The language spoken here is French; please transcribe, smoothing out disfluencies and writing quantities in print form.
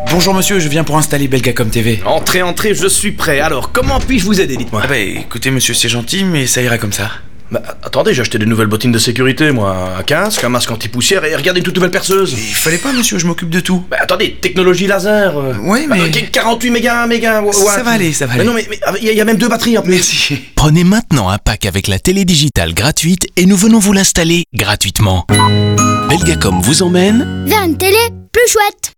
Bonjour monsieur, je viens pour installer Belgacom TV. Entrez, je suis prêt. Alors, comment puis-je vous aider, dites-moi? Ah bah écoutez monsieur, c'est gentil, mais ça ira comme ça. Bah, attendez, j'ai acheté des nouvelles bottines de sécurité, moi. Un casque, un masque anti-poussière et regardez une toute nouvelle perceuse. Il fallait pas monsieur, je m'occupe de tout. Bah, attendez, technologie laser. Ouais, mais... 48 mégas. Ça va aller, ça va aller. Mais non, mais il y a même 2 batteries en plus. Merci. Prenez maintenant un pack avec la télé digitale gratuite et nous venons vous l'installer gratuitement. Belgacom vous emmène vers une télé plus chouette.